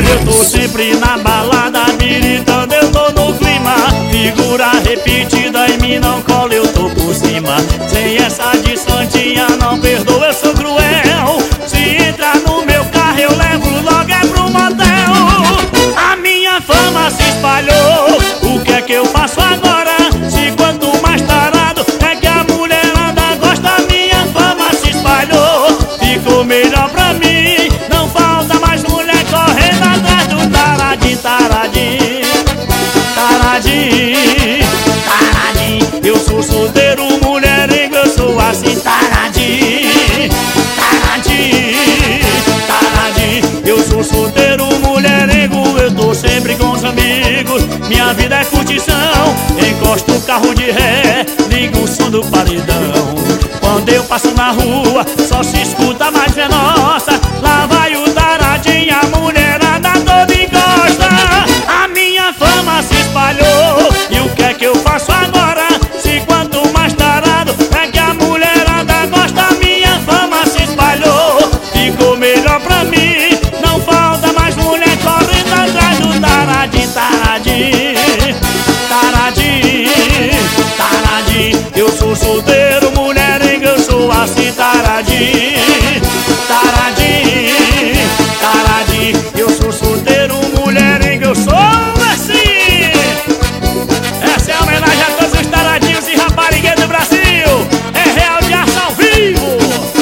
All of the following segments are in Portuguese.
Eu tô sempre na balada, gritando, eu tô no clima. Figura repetida em mim, não cola, eu tô por cima. Sem essa de santinha, não perdoa, eu sou cruel. Se entrar no meu carro, eu levo logo é pro motel. A minha fama se espalhou, o que é que eu faço agora? Se quanto mais tarado é que a mulherada gosta, a minha fama se espalhou. Ficou melhor pra mim, não falta mais mulher correndo atrás do taradinho, taradinho, taradinho, taradinho. Eu sou solteiro, mulherengo, eu sou assim, taradinho, taradinho, taradinho. Eu sou solteiro, mulherengo, eu tô sempre com os amigos. Minha vida é curtição, encosto o carro de ré, ligo o som do paredão. Quando eu passo na rua, só se escuta mais é nossa. Lá vai o taradinho, a mulherada toda encosta. A minha fama se espalhou, e o que é que eu faço agora? Se quanto mais tarado é que a mulherada gosta, a minha fama se espalhou. Ficou melhor pra mim, não falta mais mulher correndo atrás do taradinho, taradinho, taradinho, taradinho. Eu sou solteiro, mulherengo, eu sou assim, taradinho, taradinho, taradinho. Eu sou solteiro, mulherengo, eu sou assim. Essa é a homenagem a todos os taradinhos e raparigueiros do Brasil. É Real de Aço ao vivo.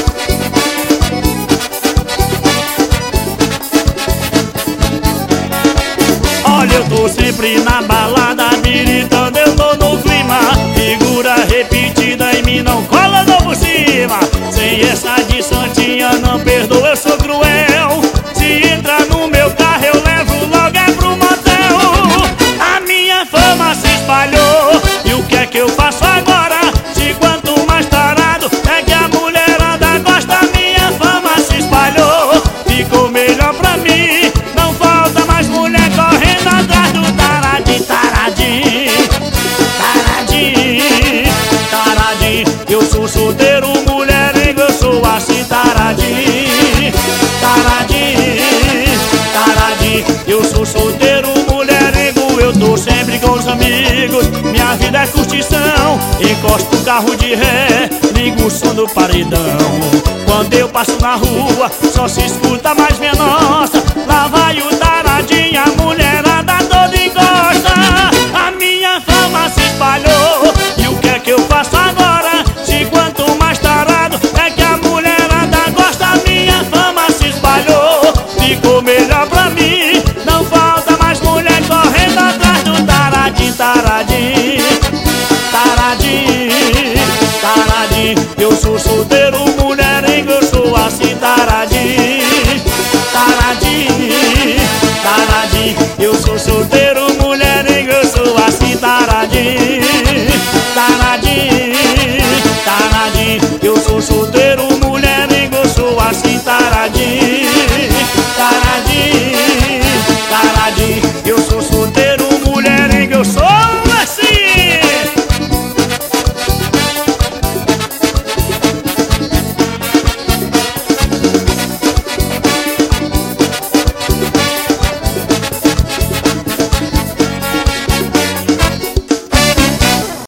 Olha, eu tô sempre na balada, gritando, eu tô no clima. Figura repetida em mim, não cola, não por cima. Sem essa de santinha, não perdoa, eu sou cruel. Se entrar no meu carro, eu levo logo é pro motel. A minha fama se espalhou, e o que é que eu faço agora? Se quanto mais tarado é que a mulherada gosta, a minha fama se espalhou. Ficou melhor pra mim, não falta mais mulher correndo atrás do taradinho, taradinho, taradinho, taradinho. Eu sou solteiro, mulherengo, eu sou assim, taradinho, taradinho, taradinho. Eu sou solteiro, mulherengo, eu tô sempre com os amigos. Minha vida é curtição, encosto o carro de ré, ligo o som do paredão. Quando eu passo na rua, só se escuta mais minha nossa. Lá vai o taradinho, a mulherada toda encosta. A minha fama se espalhou, e o que é que eu faço agora? Se quanto mais tarado é que a mulherada gosta, a minha fama se espalhou. Ficou melhor pra mim, não falta mais mulher correndo atrás do taradinho, taradinho, taradinho, taradinho. Eu sou solteiro, mulherengo, eu sou assim, taradinho, taradinho, taradinho. Eu sou solteiro,